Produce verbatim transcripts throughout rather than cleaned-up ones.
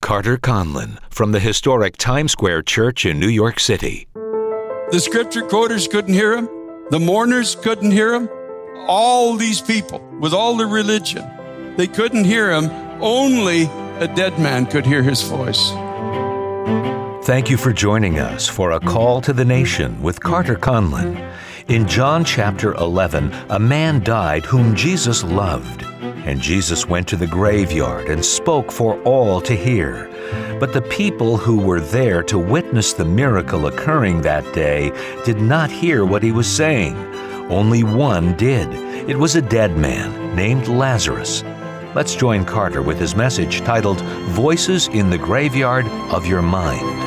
Carter Conlon from the historic Times Square Church in New York City. The scripture quoters couldn't hear him. The mourners couldn't hear him. All these people with all their religion, they couldn't hear him. Only a dead man could hear his voice. Thank you for joining us for A Call to the Nation with Carter Conlon. In John chapter eleven, a man died whom Jesus loved, and Jesus went to the graveyard and spoke for all to hear. But the people who were there to witness the miracle occurring that day did not hear what he was saying. Only one did. It was a dead man named Lazarus. Let's join Carter with his message titled, Voices in the Graveyard of Your Mind.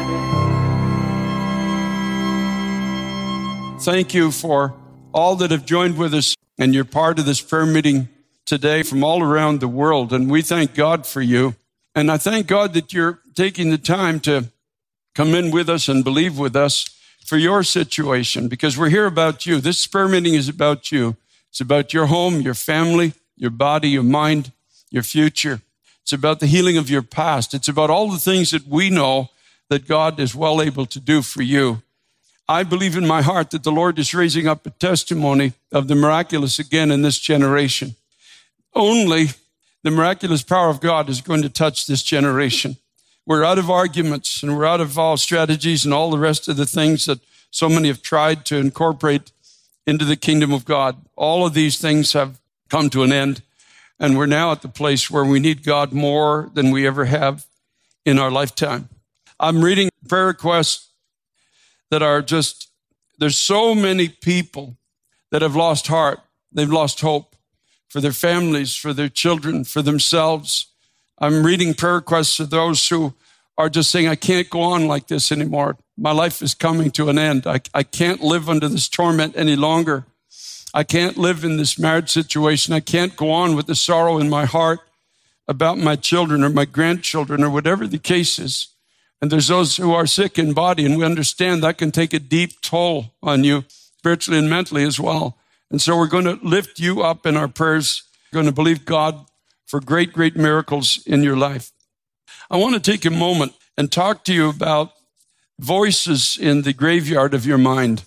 Thank you for all that have joined with us, and you're part of this prayer meeting today from all around the world, and we thank God for you. And I thank God that you're taking the time to come in with us and believe with us for your situation, because we're here about you. This prayer meeting is about you. It's about your home, your family, your body, your mind, your future. It's about the healing of your past. It's about all the things that we know that God is well able to do for you. I believe in my heart that the Lord is raising up a testimony of the miraculous again in this generation. Only the miraculous power of God is going to touch this generation. We're out of arguments and we're out of all strategies and all the rest of the things that so many have tried to incorporate into the kingdom of God. All of these things have come to an end, and we're now at the place where we need God more than we ever have in our lifetime. I'm reading prayer requests that are just, there's so many people that have lost heart. They've lost hope for their families, for their children, for themselves. I'm reading prayer requests of those who are just saying, I can't go on like this anymore. My life is coming to an end. I, I can't live under this torment any longer. I can't live in this marriage situation. I can't go on with the sorrow in my heart about my children or my grandchildren or whatever the case is. And there's those who are sick in body, and we understand that can take a deep toll on you, spiritually and mentally as well. And so we're going to lift you up in our prayers. We're going to believe God for great, great miracles in your life. I want to take a moment and talk to you about voices in the graveyard of your mind.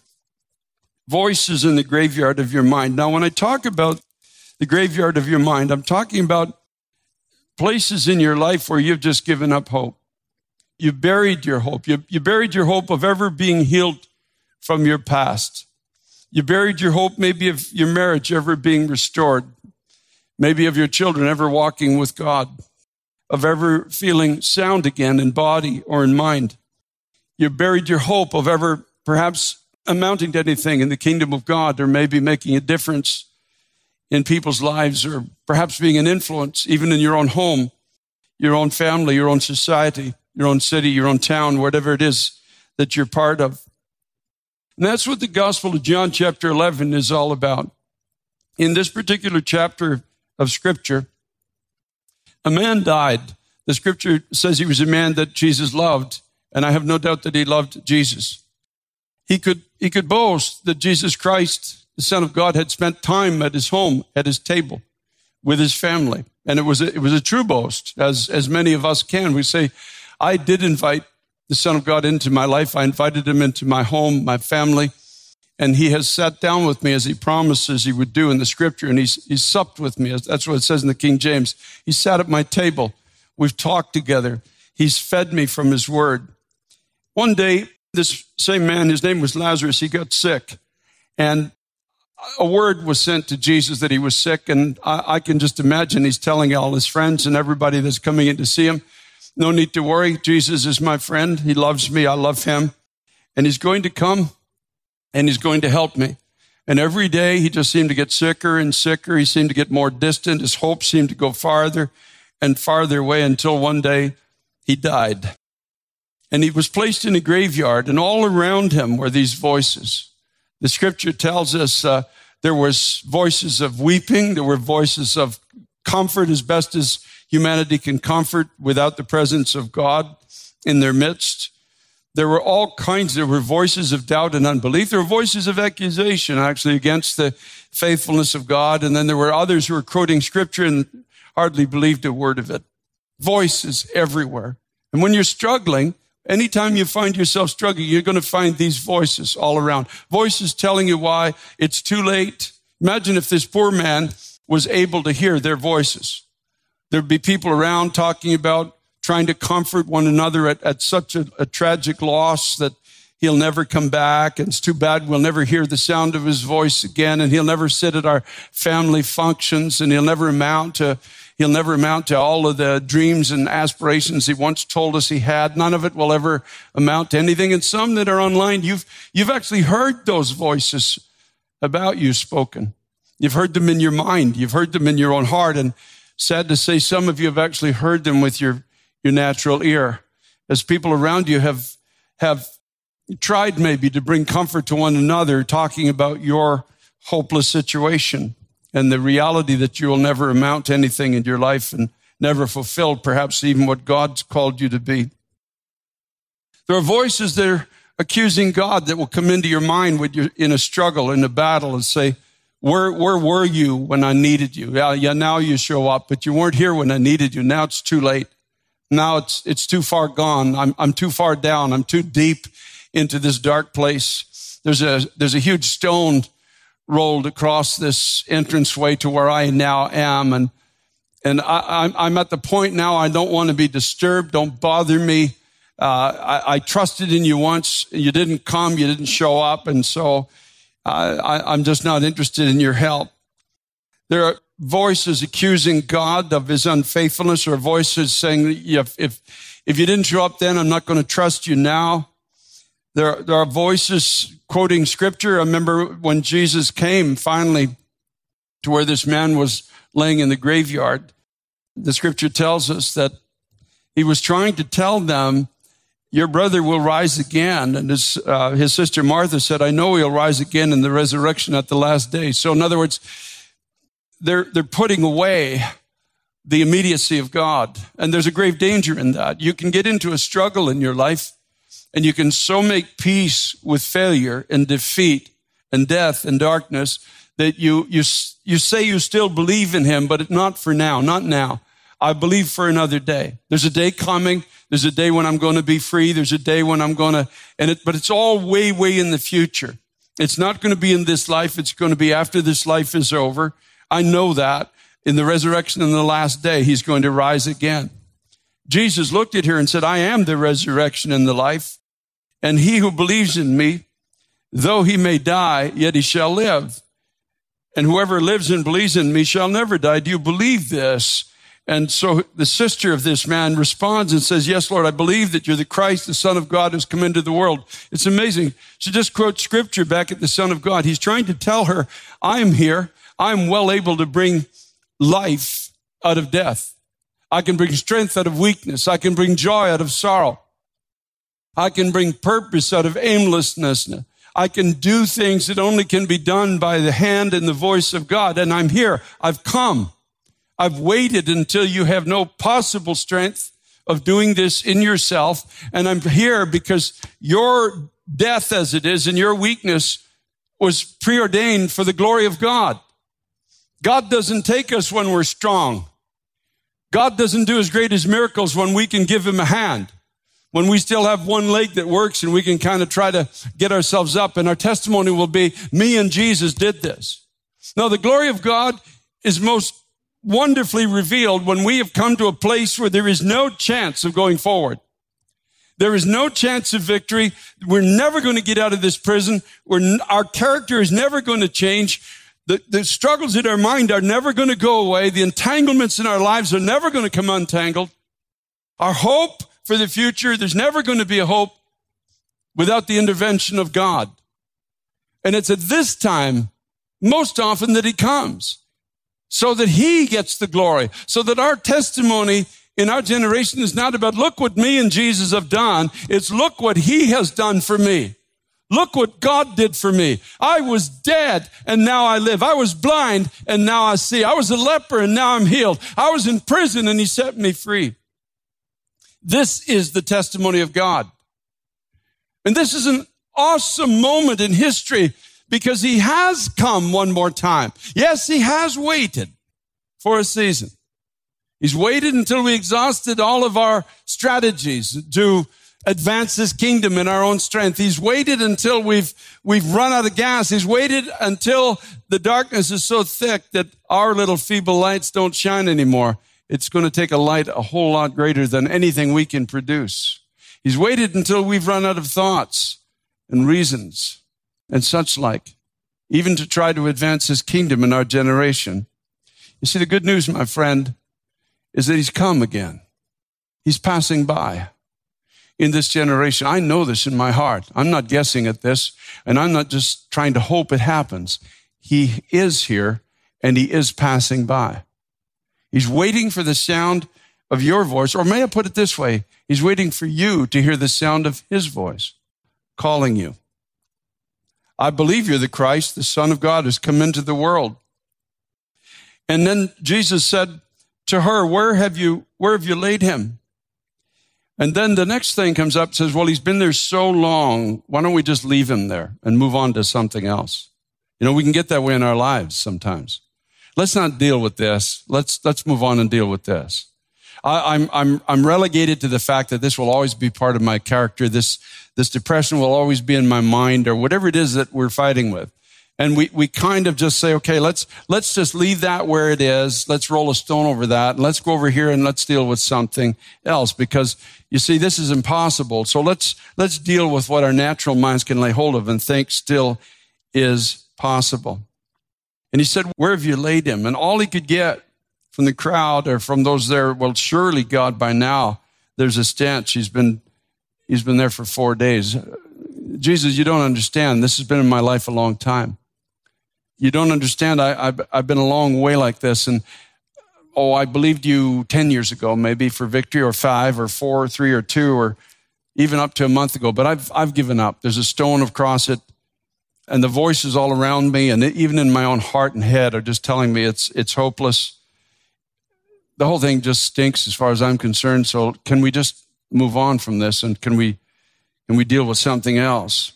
Voices in the graveyard of your mind. Now, when I talk about the graveyard of your mind, I'm talking about places in your life where you've just given up hope. You buried your hope. You, you buried your hope of ever being healed from your past. You buried your hope maybe of your marriage ever being restored, maybe of your children ever walking with God, of ever feeling sound again in body or in mind. You buried your hope of ever perhaps amounting to anything in the kingdom of God, or maybe making a difference in people's lives, or perhaps being an influence even in your own home, your own family, your own society, your own city, your own town, whatever it is that you're part of. And that's what the Gospel of John chapter eleven is all about. In this particular chapter of Scripture, a man died. The Scripture says he was a man that Jesus loved, and I have no doubt that he loved Jesus. He could, he could boast that Jesus Christ, the Son of God, had spent time at his home, at his table, with his family. And it was a, it was a true boast, as, as many of us can. We say, I did invite the Son of God into my life. I invited him into my home, my family, and he has sat down with me as he promises he would do in the Scripture, and he's, he's supped with me. That's what it says in the King James. He sat at my table. We've talked together. He's fed me from his word. One day, this same man, his name was Lazarus, he got sick, and a word was sent to Jesus that he was sick, and I, I can just imagine he's telling all his friends and everybody that's coming in to see him, no need to worry. Jesus is my friend. He loves me. I love him. And he's going to come and he's going to help me. And every day he just seemed to get sicker and sicker. He seemed to get more distant. His hope seemed to go farther and farther away until one day he died. And he was placed in a graveyard, and all around him were these voices. The Scripture tells us uh, there was voices of weeping. There were voices of comfort, as best as humanity can comfort without the presence of God in their midst. There were all kinds. There were voices of doubt and unbelief. There were voices of accusation, actually, against the faithfulness of God. And then there were others who were quoting Scripture and hardly believed a word of it. Voices everywhere. And when you're struggling, anytime you find yourself struggling, you're going to find these voices all around. Voices telling you why it's too late. Imagine if this poor man was able to hear their voices. There'd be people around talking about trying to comfort one another at, at such a, a tragic loss that he'll never come back. And it's too bad we'll never hear the sound of his voice again. And he'll never sit at our family functions, and he'll never amount to He'll never amount to all of the dreams and aspirations he once told us he had. None of it will ever amount to anything. And some that are online, you've, you've actually heard those voices about you spoken. You've heard them in your mind. You've heard them in your own heart. And sad to say, some of you have actually heard them with your, your natural ear. As people around you have, have tried maybe to bring comfort to one another, talking about your hopeless situation and the reality that you will never amount to anything in your life and never fulfill perhaps even what God's called you to be. There are voices that are accusing God that will come into your mind when you're in a struggle, in a battle, and say, where, where were you when I needed you? Yeah, yeah, now you show up, but you weren't here when I needed you. Now it's too late. Now it's, it's too far gone. I'm, I'm too far down. I'm too deep into this dark place. There's a, there's a huge stone rolled across this entranceway to where I now am. And, and I, I'm, I'm at the point now I don't want to be disturbed. Don't bother me. Uh, I, I trusted in you once. You didn't come. You didn't show up. And so uh, I, I'm just not interested in your help. There are voices accusing God of his unfaithfulness, or voices saying, if, if, if you didn't show up then, I'm not going to trust you now. There, there are voices quoting scripture. I remember when Jesus came finally to where this man was laying in the graveyard. The scripture tells us that he was trying to tell them, your brother will rise again. And his, uh, his sister Martha said, I know he'll rise again in the resurrection at the last day. So in other words, they're, they're putting away the immediacy of God. And there's a grave danger in that. You can get into a struggle in your life, and you can so make peace with failure and defeat and death and darkness that you, you, you say you still believe in him, but not for now, not now. I believe for another day. There's a day coming. There's a day when I'm going to be free. There's a day when I'm going to, and it, but it's all way, way in the future. It's not going to be in this life. It's going to be after this life is over. I know that in the resurrection in the last day, he's going to rise again. Jesus looked at her and said, I am the resurrection and the life. And he who believes in me, though he may die, yet he shall live. And whoever lives and believes in me shall never die. Do you believe this? And so the sister of this man responds and says, yes, Lord, I believe that you're the Christ, the Son of God who's come into the world. It's amazing. She just quotes scripture back at the Son of God. He's trying to tell her, I'm here. I'm well able to bring life out of death. I can bring strength out of weakness. I can bring joy out of sorrow. I can bring purpose out of aimlessness. I can do things that only can be done by the hand and the voice of God. And I'm here. I've come. I've waited until you have no possible strength of doing this in yourself. And I'm here because your death as it is and your weakness was preordained for the glory of God. God doesn't take us when we're strong. God doesn't do as great as miracles when we can give him a hand. When we still have one leg that works and we can kind of try to get ourselves up, and our testimony will be, me and Jesus did this. Now, the glory of God is most wonderfully revealed when we have come to a place where there is no chance of going forward. There is no chance of victory. We're never going to get out of this prison. We're, our character is never going to change. The, the struggles in our mind are never going to go away. The entanglements in our lives are never going to come untangled. Our hope for the future, there's never going to be a hope without the intervention of God. And it's at this time, most often, that he comes so that he gets the glory, so that our testimony in our generation is not about, look what me and Jesus have done. It's look what he has done for me. Look what God did for me. I was dead and now I live. I was blind and now I see. I was a leper and now I'm healed. I was in prison and he set me free. This is the testimony of God. And this is an awesome moment in history because he has come one more time. Yes, he has waited for a season. He's waited until we exhausted all of our strategies to advance his kingdom in our own strength. He's waited until we've, we've run out of gas. He's waited until the darkness is so thick that our little feeble lights don't shine anymore. It's going to take a light a whole lot greater than anything we can produce. He's waited until we've run out of thoughts and reasons and such like, even to try to advance his kingdom in our generation. You see, the good news, my friend, is that he's come again. He's passing by in this generation. I know this in my heart. I'm not guessing at this, and I'm not just trying to hope it happens. He is here, and he is passing by. He's waiting for the sound of your voice, or may I put it this way? He's waiting for you to hear the sound of his voice calling you. I believe you're the Christ, the Son of God, who's come into the world. And then Jesus said to her, where have you, where have you laid him? And then the next thing comes up, says, well, he's been there so long. Why don't we just leave him there and move on to something else? You know, we can get that way in our lives sometimes. Let's not deal with this. Let's, let's move on and deal with this. I, I'm, I'm, I'm relegated to the fact that this will always be part of my character. This, this depression will always be in my mind, or whatever it is that we're fighting with. And we, we kind of just say, okay, let's, let's just leave that where it is. Let's roll a stone over that. And let's go over here and let's deal with something else, because you see, this is impossible. So let's, let's deal with what our natural minds can lay hold of and think still is possible. And he said, where have you laid him? And all he could get from the crowd or from those there, well, surely God, by now there's a stench. He's been, he's been there for four days. Jesus, you don't understand. This has been in my life a long time. You don't understand. I, I've, I've been a long way like this. And, oh, I believed you ten years ago, maybe for victory, or five or four or three or two, or even up to a month ago. But I've, I've given up. There's a stone across it. And the voices all around me, and even in my own heart and head, are just telling me it's, it's hopeless. The whole thing just stinks as far as I'm concerned. So can we just move on from this? And can we, can we deal with something else?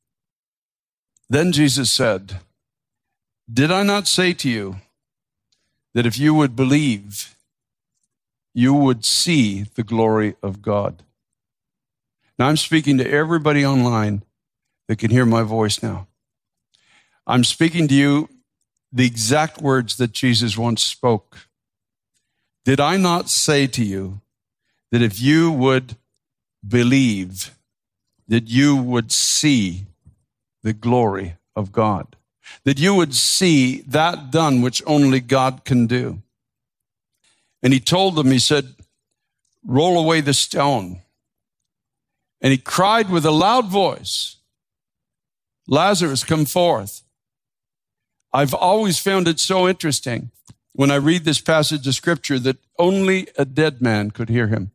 Then Jesus said, did I not say to you that if you would believe, you would see the glory of God? Now I'm speaking to everybody online that can hear my voice now. I'm speaking to you the exact words that Jesus once spoke. Did I not say to you that if you would believe, that you would see the glory of God? That you would see that done which only God can do. And he told them, he said, roll away the stone. And he cried with a loud voice, Lazarus, come forth. I've always found it so interesting when I read this passage of scripture that only a dead man could hear him.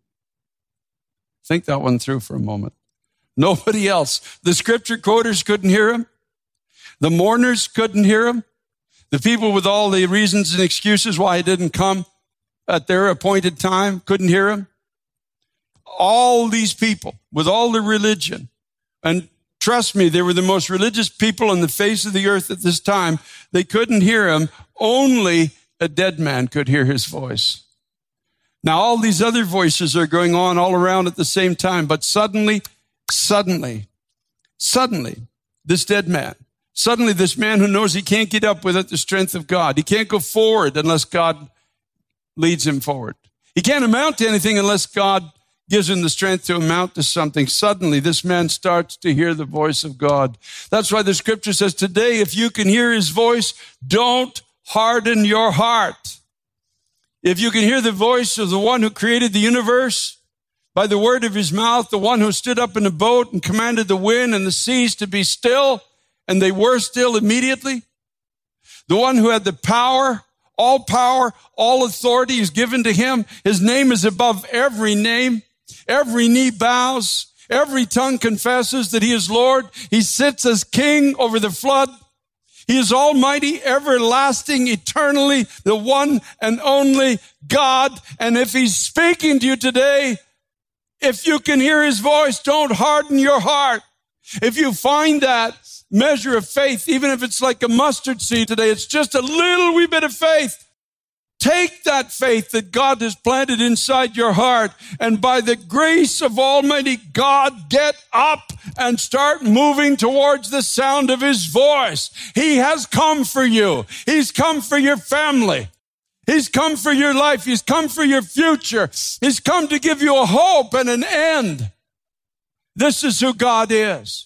Think that one through for a moment. Nobody else. The scripture quoters couldn't hear him. The mourners couldn't hear him. The people with all the reasons and excuses why he didn't come at their appointed time couldn't hear him. All these people with all the religion, and trust me, they were the most religious people on the face of the earth at this time. They couldn't hear him. Only a dead man could hear his voice. Now, all these other voices are going on all around at the same time, but suddenly, suddenly, suddenly, this dead man, suddenly this man who knows he can't get up without the strength of God. He can't go forward unless God leads him forward. He can't amount to anything unless God gives him the strength to amount to something. Suddenly, this man starts to hear the voice of God. That's why the scripture says, today, if you can hear his voice, don't harden your heart. If you can hear the voice of the one who created the universe by the word of his mouth, the one who stood up in a boat and commanded the wind and the seas to be still, and they were still immediately, the one who had the power, all power, all authority is given to him. His name is above every name. Every knee bows. Every tongue confesses that he is Lord. He sits as king over the flood. He is almighty, everlasting, eternally, the one and only God. And if he's speaking to you today, if you can hear his voice, don't harden your heart. If you find that measure of faith, even if it's like a mustard seed today, it's just a little wee bit of faith. Take that faith that God has planted inside your heart, and by the grace of Almighty God, get up and start moving towards the sound of his voice. He has come for you. He's come for your family. He's come for your life. He's come for your future. He's come to give you a hope and an end. This is who God is.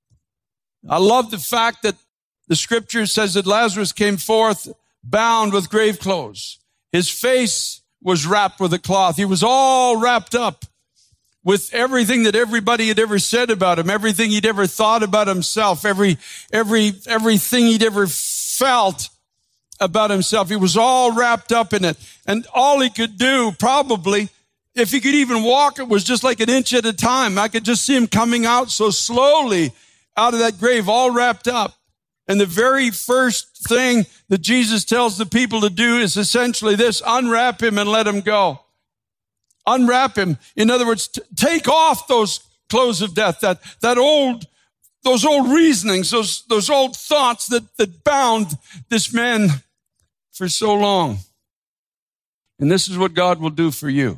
I love the fact that the scripture says that Lazarus came forth bound with grave clothes. His face was wrapped with a cloth. He was all wrapped up with everything that everybody had ever said about him, everything he'd ever thought about himself, every, every, everything he'd ever felt about himself. He was all wrapped up in it. And all he could do, probably, if he could even walk, it was just like an inch at a time. I could just see him coming out so slowly out of that grave, all wrapped up. And the very first thing that Jesus tells the people to do is essentially this: unwrap him and let him go. Unwrap him. In other words, t- take off those clothes of death, that, that old, those old reasonings, those, those old thoughts that, that bound this man for so long. And this is what God will do for you.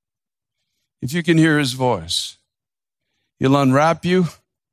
If you can hear his voice, he'll unwrap you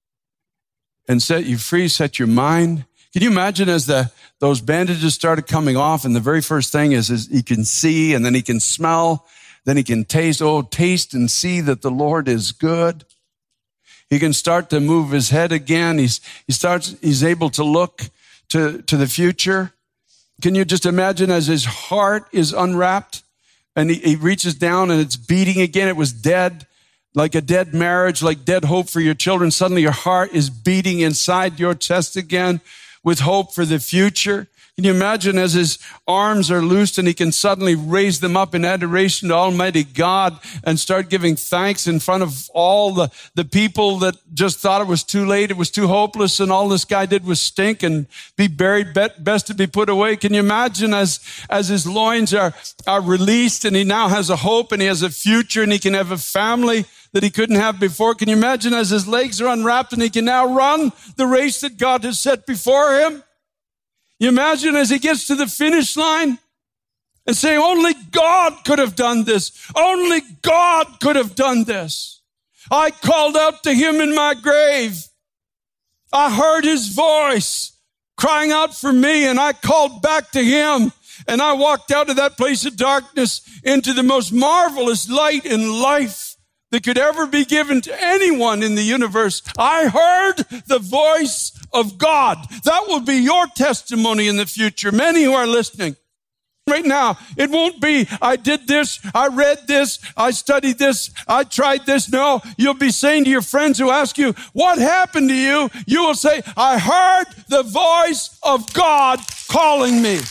and set you free, set your mind. Can you imagine as the those bandages started coming off, and the very first thing is, is he can see, and then he can smell, then he can taste. Oh, taste and see that the Lord is good. He can start to move his head again. He's he starts. He's able to look to to the future. Can you just imagine as his heart is unwrapped, and he, he reaches down and it's beating again? It was dead. Like a dead marriage, like dead hope for your children. Suddenly your heart is beating inside your chest again with hope for the future. Can you imagine as his arms are loosed and he can suddenly raise them up in adoration to Almighty God and start giving thanks in front of all the, the people that just thought it was too late, it was too hopeless, and all this guy did was stink and be buried, best to be put away. Can you imagine as, as his loins are, are released and he now has a hope and he has a future and he can have a family that he couldn't have before? Can you imagine as his legs are unwrapped and he can now run the race that God has set before him? You imagine as he gets to the finish line and say, only God could have done this. Only God could have done this. I called out to him in my grave. I heard his voice crying out for me, and I called back to him. And I walked out of that place of darkness into the most marvelous light and life that could ever be given to anyone in the universe. I heard the voice of God. That will be your testimony in the future. Many who are listening right now, it won't be, I did this, I read this, I studied this, I tried this. No, you'll be saying to your friends who ask you, what happened to you? You will say, I heard the voice of God calling me.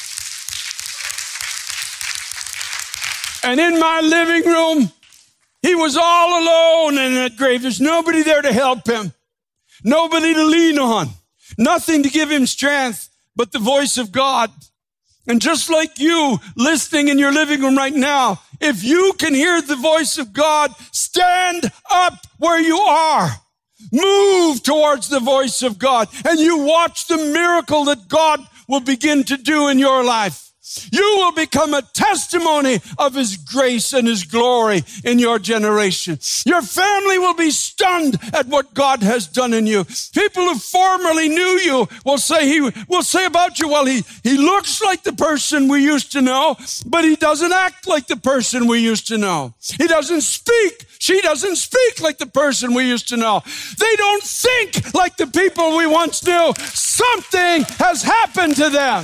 And in my living room, he was all alone in that grave. There's nobody there to help him. Nobody to lean on. Nothing to give him strength but the voice of God. And just like you listening in your living room right now, if you can hear the voice of God, stand up where you are. Move towards the voice of God, and you watch the miracle that God will begin to do in your life. You will become a testimony of his grace and his glory in your generation. Your family will be stunned at what God has done in you. People who formerly knew you will say he will say about you, well, he, he looks like the person we used to know, but he doesn't act like the person we used to know. He doesn't speak. She doesn't speak like the person we used to know. They don't think like the people we once knew. Something has happened to them.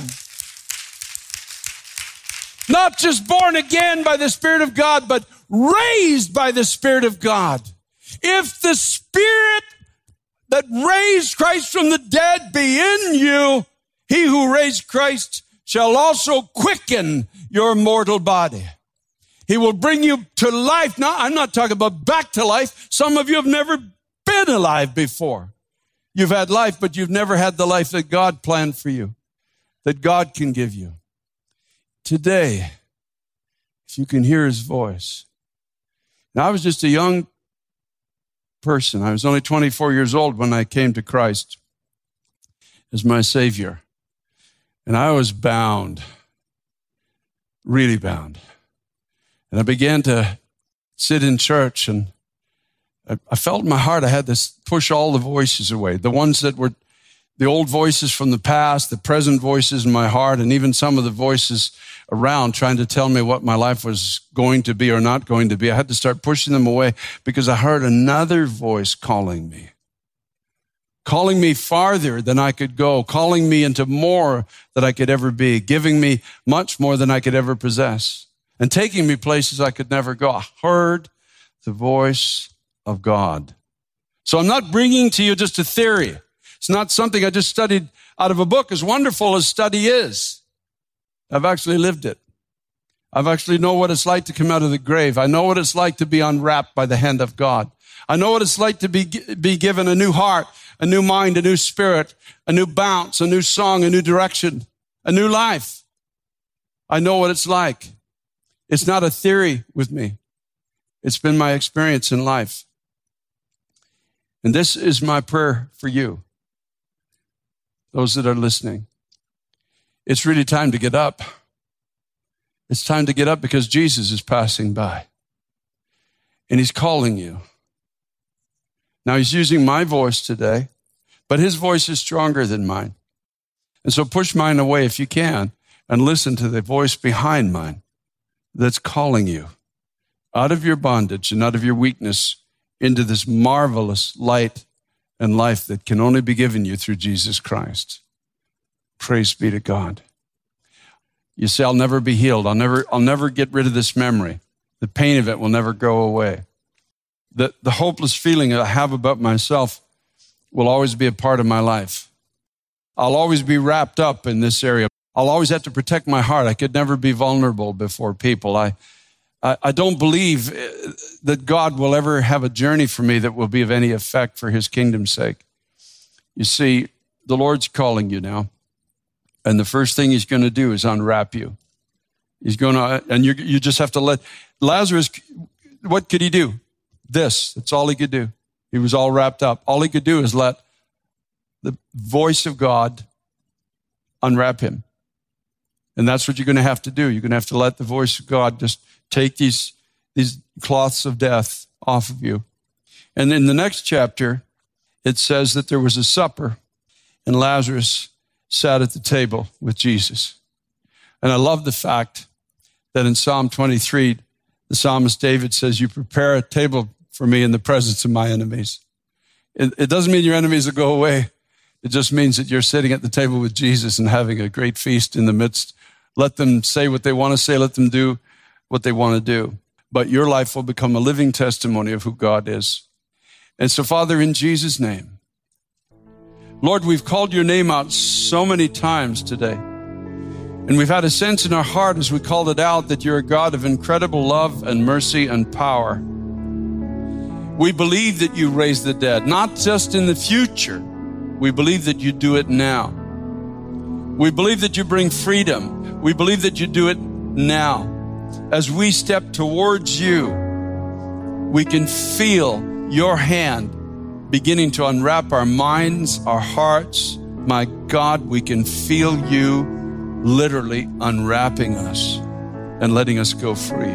Not just born again by the Spirit of God, but raised by the Spirit of God. If the Spirit that raised Christ from the dead be in you, he who raised Christ shall also quicken your mortal body. He will bring you to life. Now, I'm not talking about back to life. Some of you have never been alive before. You've had life, but you've never had the life that God planned for you, that God can give you. Today, if you can hear his voice. Now, I was just a young person. I was only twenty-four years old when I came to Christ as my Savior. And I was bound really bound. And I began to sit in church, and I, I felt in my heart I had to push all the voices away, the ones that were the old voices from the past, the present voices in my heart, and even some of the voices around trying to tell me what my life was going to be or not going to be. I had to start pushing them away because I heard another voice calling me, calling me farther than I could go, calling me into more than I could ever be, giving me much more than I could ever possess, and taking me places I could never go. I heard the voice of God. So I'm not bringing to you just a theory. It's not something I just studied out of a book, as wonderful as study is. I've actually lived it. I've actually know what it's like to come out of the grave. I know what it's like to be unwrapped by the hand of God. I know what it's like to be, be given a new heart, a new mind, a new spirit, a new bounce, a new song, a new direction, a new life. I know what it's like. It's not a theory with me. It's been my experience in life. And this is my prayer for you, those that are listening. It's really time to get up. It's time to get up because Jesus is passing by. And he's calling you. Now, he's using my voice today, but his voice is stronger than mine. And so push mine away if you can and listen to the voice behind mine that's calling you out of your bondage and out of your weakness into this marvelous light and life that can only be given you through Jesus Christ. Praise be to God. You say, I'll never be healed. I'll never, I'll never get rid of this memory. The pain of it will never go away. The, the hopeless feeling that I have about myself will always be a part of my life. I'll always be wrapped up in this area. I'll always have to protect my heart. I could never be vulnerable before people. I, I, I don't believe that God will ever have a journey for me that will be of any effect for his kingdom's sake. You see, the Lord's calling you now. And the first thing he's going to do is unwrap you. He's going to, and you you just have to let, Lazarus, what could he do? This, that's all he could do. He was all wrapped up. All he could do is let the voice of God unwrap him. And that's what you're going to have to do. You're going to have to let the voice of God just take these, these cloths of death off of you. And in the next chapter, it says that there was a supper and Lazarus sat at the table with Jesus. And I love the fact that in Psalm twenty-three, the psalmist David says, you prepare a table for me in the presence of my enemies. It, it doesn't mean your enemies will go away. It just means that you're sitting at the table with Jesus and having a great feast in the midst. Let them say what they want to say. Let them do what they want to do. But your life will become a living testimony of who God is. And so, Father, in Jesus' name, Lord, we've called your name out so many times today. And we've had a sense in our heart as we called it out that you're a God of incredible love and mercy and power. We believe that you raise the dead, not just in the future. We believe that you do it now. We believe that you bring freedom. We believe that you do it now. As we step towards you, we can feel your hand beginning to unwrap our minds, our hearts. My God, we can feel you literally unwrapping us and letting us go free.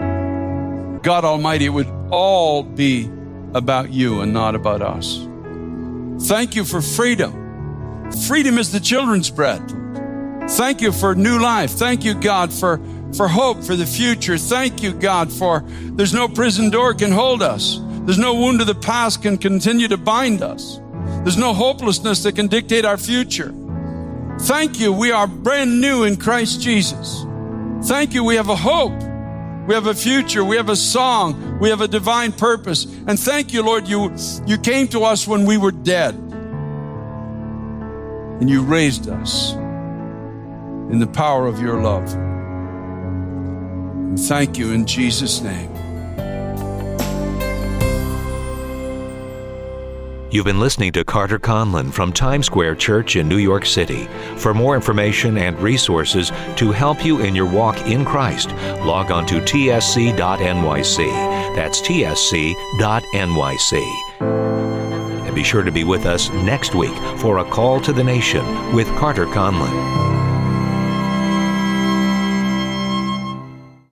God Almighty, it would all be about you and not about us. Thank you for freedom. Freedom is the children's bread. Thank you for new life. Thank you, God, for, for hope for the future. Thank you, God, for there's no prison door can hold us. There's no wound of the past can continue to bind us. There's no hopelessness that can dictate our future. Thank you, we are brand new in Christ Jesus. Thank you, we have a hope. We have a future. We have a song. We have a divine purpose. And thank you, Lord, you, you came to us when we were dead. And you raised us in the power of your love. And thank you in Jesus' name. You've been listening to Carter Conlon from Times Square Church in New York City. For more information and resources to help you in your walk in Christ, log on to T S C dot N Y C. That's T S C dot N Y C. And be sure to be with us next week for A Call to the Nation with Carter Conlon.